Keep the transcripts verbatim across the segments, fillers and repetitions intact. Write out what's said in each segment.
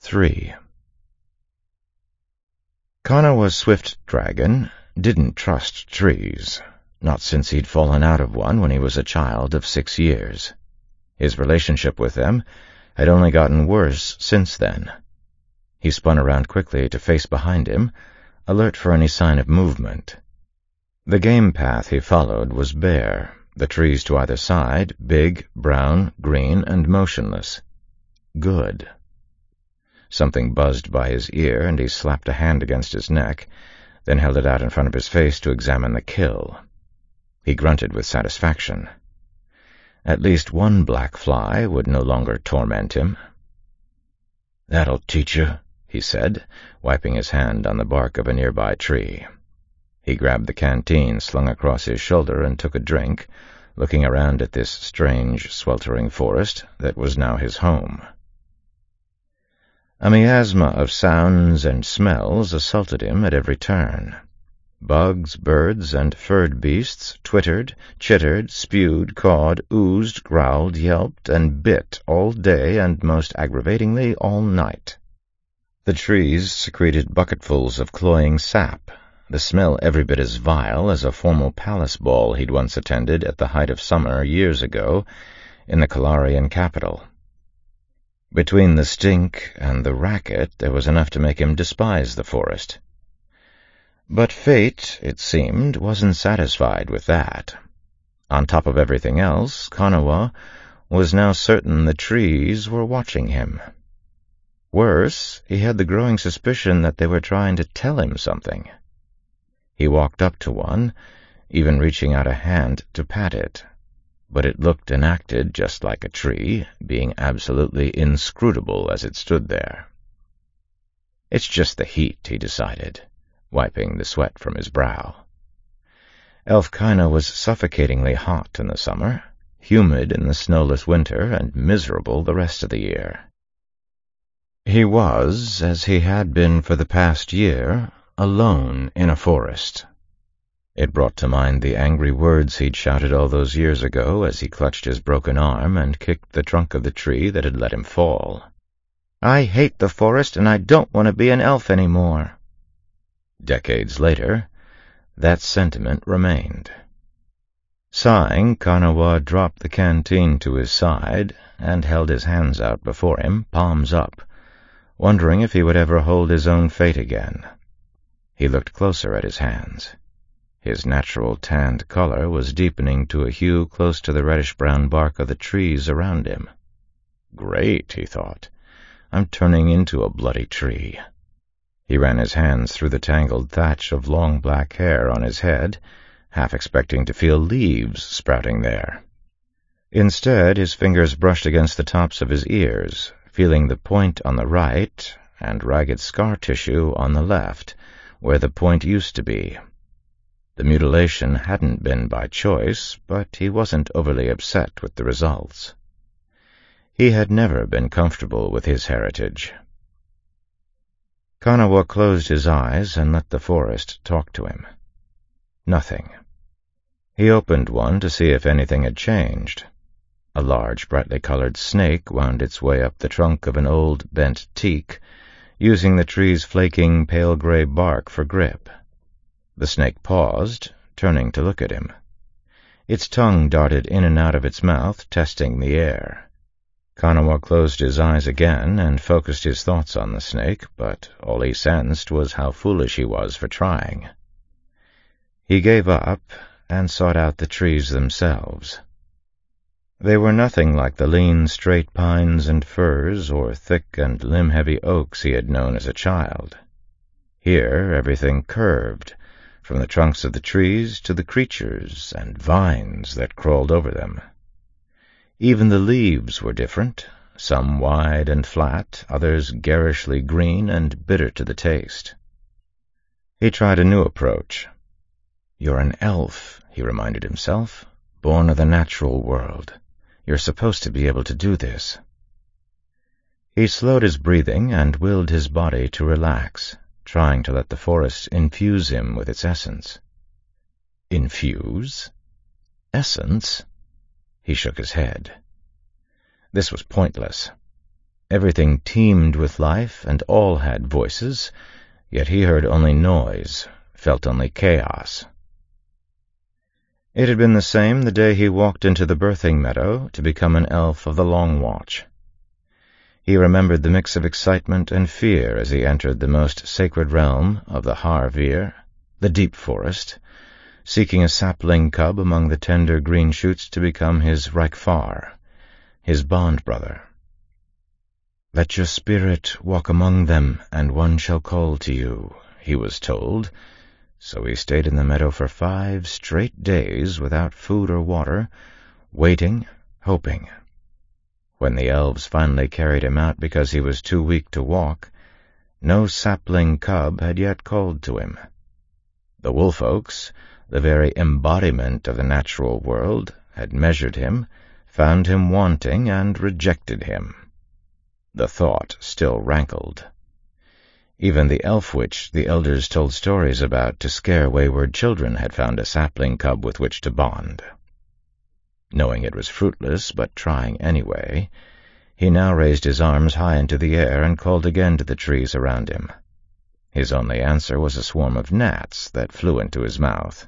three. Kanawa's swift dragon didn't trust trees, not since he'd fallen out of one when he was a child of six years. His relationship with them had only gotten worse since then. He spun around quickly to face behind him, alert for any sign of movement. The game path he followed was bare, the trees to either side big, brown, green, and motionless. Good. Something buzzed by his ear, and he slapped a hand against his neck, then held it out in front of his face to examine the kill. He grunted with satisfaction. At least one black fly would no longer torment him. "That'll teach you," he said, wiping his hand on the bark of a nearby tree. He grabbed the canteen slung across his shoulder and took a drink, looking around at this strange, sweltering forest that was now his home. A miasma of sounds and smells assaulted him at every turn. Bugs, birds, and furred beasts twittered, chittered, spewed, cawed, oozed, growled, yelped, and bit all day and, most aggravatingly, all night. The trees secreted bucketfuls of cloying sap, the smell every bit as vile as a formal palace ball he'd once attended at the height of summer years ago in the Kalarian capital. Between the stink and the racket there was enough to make him despise the forest. But fate, it seemed, wasn't satisfied with that. On top of everything else, Kanawa was now certain the trees were watching him. Worse, he had the growing suspicion that they were trying to tell him something. He walked up to one, even reaching out a hand to pat it, but it looked and acted just like a tree, being absolutely inscrutable as it stood there. "It's just the heat," he decided, wiping the sweat from his brow. Elfkina was suffocatingly hot in the summer, humid in the snowless winter, and miserable the rest of the year. He was, as he had been for the past year, alone in a forest. It brought to mind the angry words he'd shouted all those years ago as he clutched his broken arm and kicked the trunk of the tree that had let him fall. "I hate the forest, and I don't want to be an elf anymore." Decades later, that sentiment remained. Sighing, Kanawa dropped the canteen to his side and held his hands out before him, palms up, wondering if he would ever hold his own fate again. He looked closer at his hands. His natural tanned color was deepening to a hue close to the reddish-brown bark of the trees around him. "Great," he thought. "I'm turning into a bloody tree." He ran his hands through the tangled thatch of long black hair on his head, half expecting to feel leaves sprouting there. Instead, his fingers brushed against the tops of his ears, feeling the point on the right and ragged scar tissue on the left, where the point used to be. The mutilation hadn't been by choice, but he wasn't overly upset with the results. He had never been comfortable with his heritage. Kanawa closed his eyes and let the forest talk to him. Nothing. He opened one to see if anything had changed. A large, brightly colored snake wound its way up the trunk of an old, bent teak, using the tree's flaking, pale-gray bark for grip. The snake paused, turning to look at him. Its tongue darted in and out of its mouth, testing the air. Kanawa closed his eyes again and focused his thoughts on the snake, but all he sensed was how foolish he was for trying. He gave up and sought out the trees themselves. They were nothing like the lean, straight pines and firs or thick and limb-heavy oaks he had known as a child. Here everything curved, from the trunks of the trees to the creatures and vines that crawled over them. Even the leaves were different, some wide and flat, others garishly green and bitter to the taste. He tried a new approach. "You're an elf," he reminded himself, "born of the natural world. You're supposed to be able to do this." He slowed his breathing and willed his body to relax, trying to let the forest infuse him with its essence. Infuse? Essence? He shook his head. This was pointless. Everything teemed with life, and all had voices, yet he heard only noise, felt only chaos. It had been the same the day he walked into the birthing meadow to become an elf of the Long Watch. He remembered the mix of excitement and fear as he entered the most sacred realm of the Har-Vir, the deep forest, seeking a sapling cub among the tender green shoots to become his Rykfar, his bond brother. "Let your spirit walk among them, and one shall call to you," he was told, so he stayed in the meadow for five straight days without food or water, waiting, hoping. When the elves finally carried him out because he was too weak to walk, no sapling cub had yet called to him. The Wolfolks, the very embodiment of the natural world, had measured him, found him wanting, and rejected him. The thought still rankled. Even the elf witch the elders told stories about to scare wayward children had found a sapling cub with which to bond. Knowing it was fruitless, but trying anyway, he now raised his arms high into the air and called again to the trees around him. His only answer was a swarm of gnats that flew into his mouth.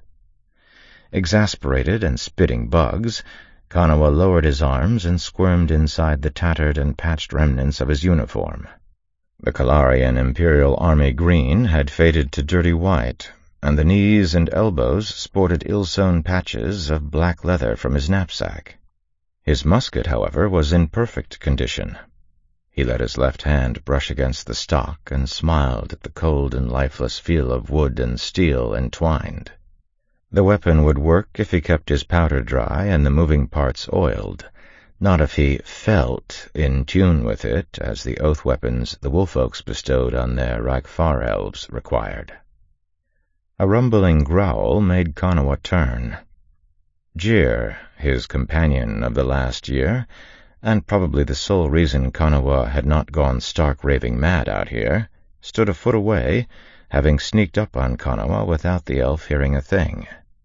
Exasperated and spitting bugs, Kanawa lowered his arms and squirmed inside the tattered and patched remnants of his uniform. The Kalarian Imperial Army green had faded to dirty white, and the knees and elbows sported ill-sewn patches of black leather from his knapsack. His musket, however, was in perfect condition. He let his left hand brush against the stock and smiled at the cold and lifeless feel of wood and steel entwined. The weapon would work if he kept his powder dry and the moving parts oiled, not if he felt in tune with it, as the oath weapons the Wolfolks bestowed on their Rykfar elves required. A rumbling growl made Kanawa turn. Jir, his companion of the last year, and probably the sole reason Kanawa had not gone stark raving mad out here, stood a foot away, having sneaked up on Kanawa without the elf hearing a thing.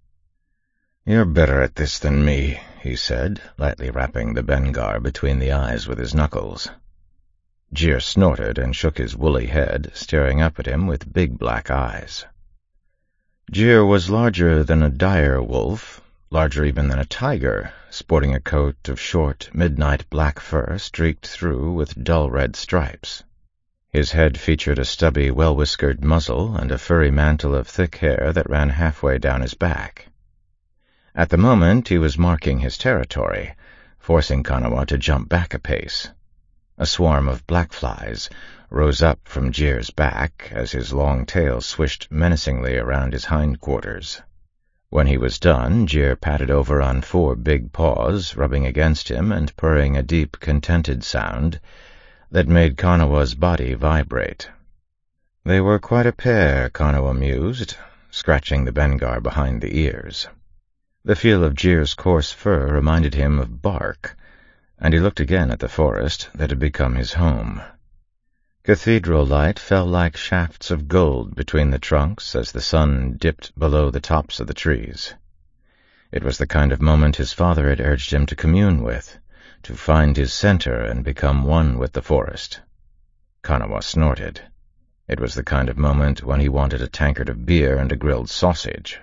"You're better at this than me," he said, lightly rapping the Bengar between the eyes with his knuckles. Jir snorted and shook his woolly head, staring up at him with big black eyes. Jir was larger than a dire wolf, larger even than a tiger, sporting a coat of short, midnight black fur streaked through with dull red stripes. His head featured a stubby, well-whiskered muzzle and a furry mantle of thick hair that ran halfway down his back. At the moment he was marking his territory, forcing Kanawa to jump back a pace. A swarm of black flies rose up from Jir's back as his long tail swished menacingly around his hindquarters. When he was done, Jir patted over on four big paws, rubbing against him and purring a deep, contented sound that made Kanawa's body vibrate. They were quite a pair, Kanawa mused, scratching the Bengar behind the ears. The feel of Jir's coarse fur reminded him of bark, and he looked again at the forest that had become his home. Cathedral light fell like shafts of gold between the trunks as the sun dipped below the tops of the trees. It was the kind of moment his father had urged him to commune with, to find his center and become one with the forest. Kanawa snorted. It was the kind of moment when he wanted a tankard of beer and a grilled sausage.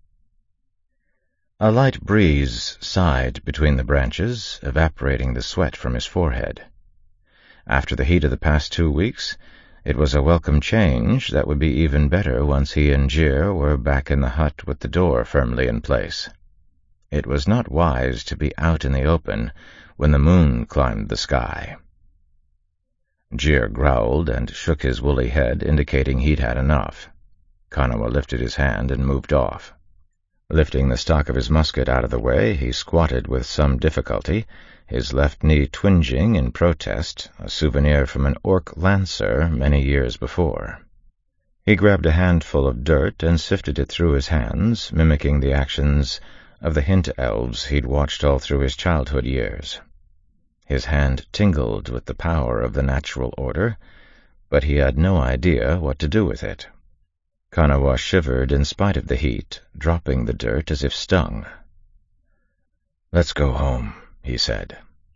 A light breeze sighed between the branches, evaporating the sweat from his forehead. After the heat of the past two weeks, it was a welcome change that would be even better once he and Jir were back in the hut with the door firmly in place. It was not wise to be out in the open when the moon climbed the sky. Jir growled and shook his woolly head, indicating he'd had enough. Kanawa lifted his hand and moved off. Lifting the stock of his musket out of the way, he squatted with some difficulty, his left knee twinging in protest, a souvenir from an orc lancer many years before. He grabbed a handful of dirt and sifted it through his hands, mimicking the actions of the hint elves he'd watched all through his childhood years. His hand tingled with the power of the natural order, but he had no idea what to do with it. Kanawa shivered in spite of the heat, dropping the dirt as if stung. "Let's go home," he said.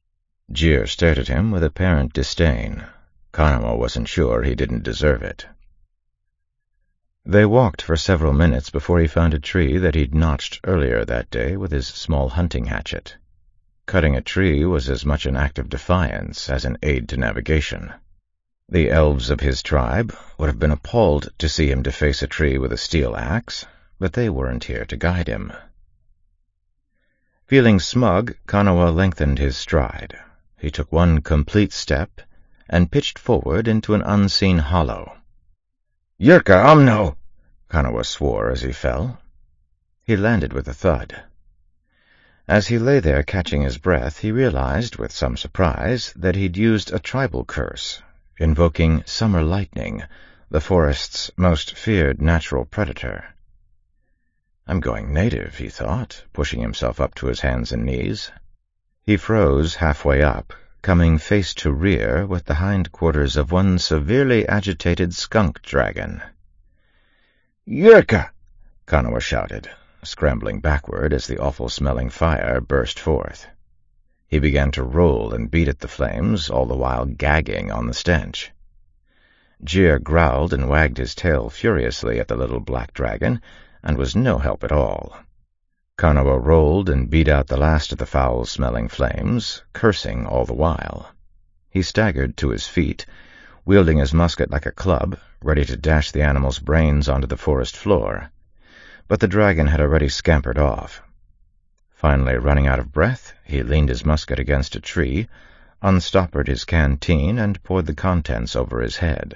Jir stared at him with apparent disdain. Kanawa wasn't sure he didn't deserve it. They walked for several minutes before he found a tree that he'd notched earlier that day with his small hunting hatchet. Cutting a tree was as much an act of defiance as an aid to navigation. The elves of his tribe would have been appalled to see him deface a tree with a steel axe, but they weren't here to guide him. Feeling smug, Kanawa lengthened his stride. He took one complete step and pitched forward into an unseen hollow. "Yurka Umno!" Kanawa swore as he fell. He landed with a thud. As he lay there catching his breath, he realized with some surprise that he'd used a tribal curse, invoking summer lightning, the forest's most feared natural predator. "I'm going native," he thought, pushing himself up to his hands and knees. He froze halfway up, coming face to rear with the hindquarters of one severely agitated skunk dragon. "Yurka!" Kanawa shouted, scrambling backward as the awful-smelling fire burst forth. He began to roll and beat at the flames, all the while gagging on the stench. Jir growled and wagged his tail furiously at the little black dragon, and was no help at all. Kanawa rolled and beat out the last of the foul-smelling flames, cursing all the while. He staggered to his feet, wielding his musket like a club, ready to dash the animal's brains onto the forest floor. But the dragon had already scampered off. Finally, running out of breath, he leaned his musket against a tree, unstoppered his canteen, and poured the contents over his head.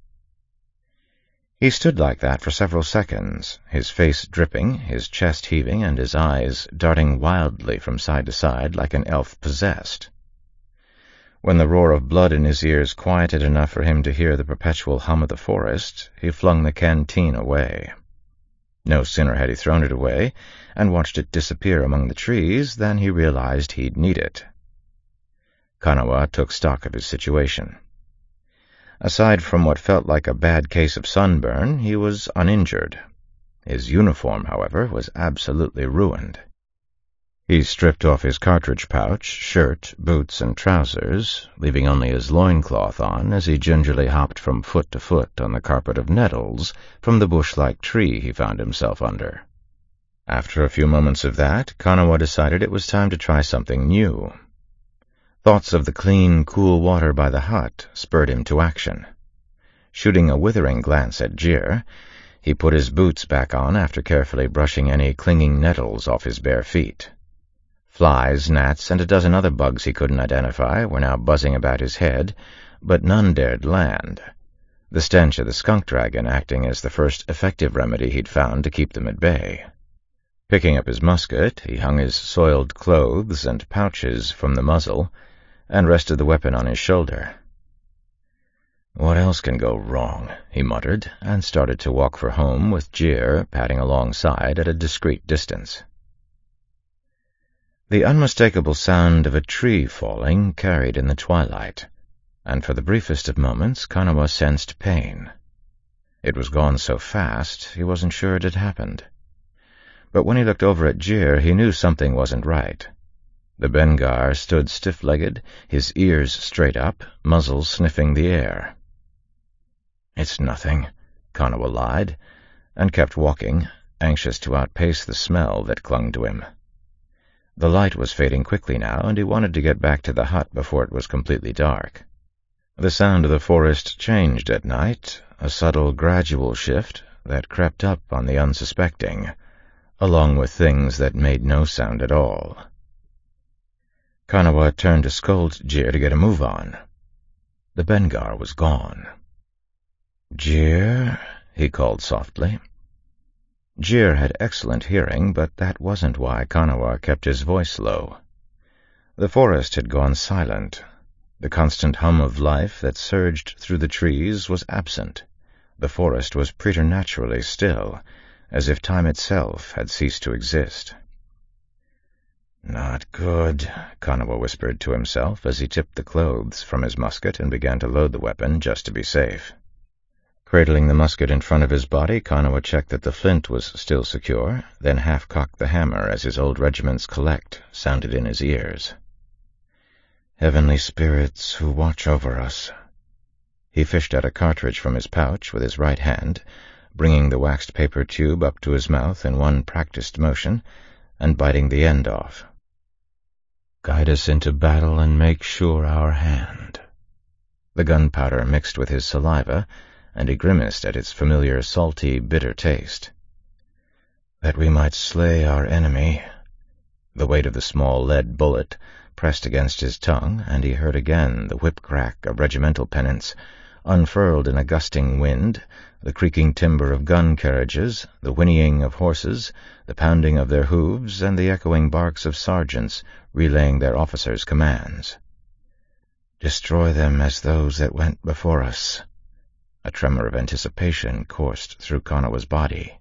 He stood like that for several seconds, his face dripping, his chest heaving, and his eyes darting wildly from side to side like an elf possessed. When the roar of blood in his ears quieted enough for him to hear the perpetual hum of the forest, he flung the canteen away. No sooner had he thrown it away and watched it disappear among the trees than he realized he'd need it. Kanawa took stock of his situation. Aside from what felt like a bad case of sunburn, he was uninjured. His uniform, however, was absolutely ruined. He stripped off his cartridge pouch, shirt, boots, and trousers, leaving only his loincloth on as he gingerly hopped from foot to foot on the carpet of nettles from the bush-like tree he found himself under. After a few moments of that, Kanawa decided it was time to try something new. Thoughts of the clean, cool water by the hut spurred him to action. Shooting a withering glance at Jir, he put his boots back on after carefully brushing any clinging nettles off his bare feet. Flies, gnats, and a dozen other bugs he couldn't identify were now buzzing about his head, but none dared land, the stench of the skunk dragon acting as the first effective remedy he'd found to keep them at bay. Picking up his musket, he hung his soiled clothes and pouches from the muzzle and rested the weapon on his shoulder. "What else can go wrong?" he muttered, and started to walk for home with Jir padding alongside at a discreet distance. The unmistakable sound of a tree falling carried in the twilight, and for the briefest of moments Kanawa sensed pain. It was gone so fast he wasn't sure it had happened. But when he looked over at Jir, he knew something wasn't right. The Bengar stood stiff-legged, his ears straight up, muzzle sniffing the air. "It's nothing," Kanawa lied, and kept walking, anxious to outpace the smell that clung to him. The light was fading quickly now, and he wanted to get back to the hut before it was completely dark. The sound of the forest changed at night, a subtle, gradual shift that crept up on the unsuspecting, along with things that made no sound at all. Kanawa turned to scold Jir to get a move on. The Bengar was gone. "Jir," he called softly. Jir had excellent hearing, but that wasn't why Kanawa kept his voice low. The forest had gone silent. The constant hum of life that surged through the trees was absent. The forest was preternaturally still, as if time itself had ceased to exist. "Not good," Kanawa whispered to himself as he tipped the clothes from his musket and began to load the weapon just to be safe. Cradling the musket in front of his body, Kanawa checked that the flint was still secure, then half-cocked the hammer as his old regiment's collect sounded in his ears. Heavenly spirits who watch over us. He fished out a cartridge from his pouch with his right hand, bringing the waxed paper tube up to his mouth in one practiced motion, and biting the end off. Guide us into battle and make sure our hand. The gunpowder mixed with his saliva, and he grimaced at its familiar salty, bitter taste. That we might slay our enemy. The weight of the small lead bullet pressed against his tongue, and he heard again the whip-crack of regimental pennants, unfurled in a gusting wind, the creaking timber of gun carriages, the whinnying of horses, the pounding of their hooves, and the echoing barks of sergeants relaying their officers' commands. Destroy them as those that went before us. A tremor of anticipation coursed through Konawa's body.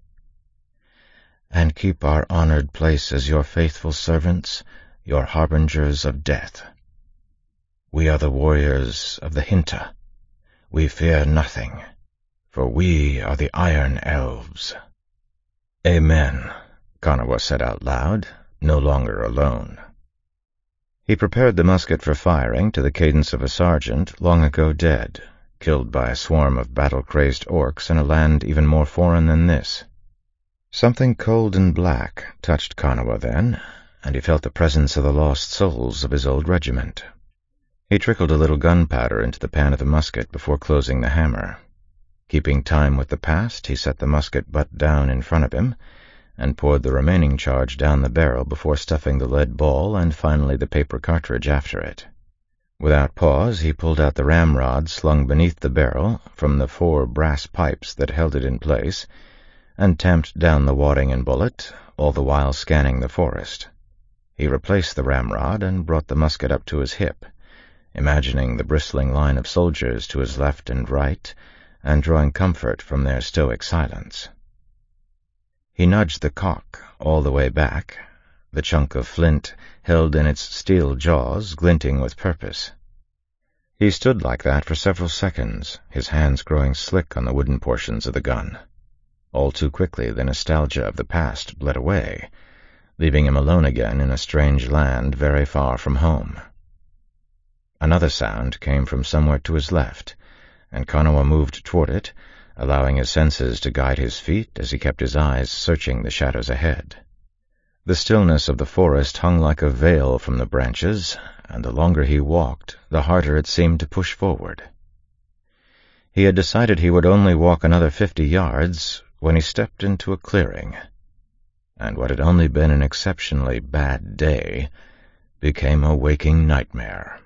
And keep our honored place as your faithful servants, your harbingers of death. We are the warriors of the Hinta. We fear nothing, for we are the Iron Elves. Amen, Konawa said out loud, no longer alone. He prepared the musket for firing to the cadence of a sergeant long ago dead, killed by a swarm of battle-crazed orcs in a land even more foreign than this. Something cold and black touched Konawa then, and he felt the presence of the lost souls of his old regiment. He trickled a little gunpowder into the pan of the musket before closing the hammer. Keeping time with the past, he set the musket butt down in front of him, and poured the remaining charge down the barrel before stuffing the lead ball and finally the paper cartridge after it. Without pause, he pulled out the ramrod slung beneath the barrel from the four brass pipes that held it in place, and tamped down the wadding and bullet, all the while scanning the forest. He replaced the ramrod and brought the musket up to his hip, imagining the bristling line of soldiers to his left and right, and drawing comfort from their stoic silence. He nudged the cock all the way back, the chunk of flint held in its steel jaws, glinting with purpose. He stood like that for several seconds, his hands growing slick on the wooden portions of the gun. All too quickly the nostalgia of the past bled away, leaving him alone again in a strange land very far from home. Another sound came from somewhere to his left, and Konawa moved toward it, allowing his senses to guide his feet as he kept his eyes searching the shadows ahead. The stillness of the forest hung like a veil from the branches, and the longer he walked, the harder it seemed to push forward. He had decided he would only walk another fifty yards when he stepped into a clearing, and what had only been an exceptionally bad day became a waking nightmare.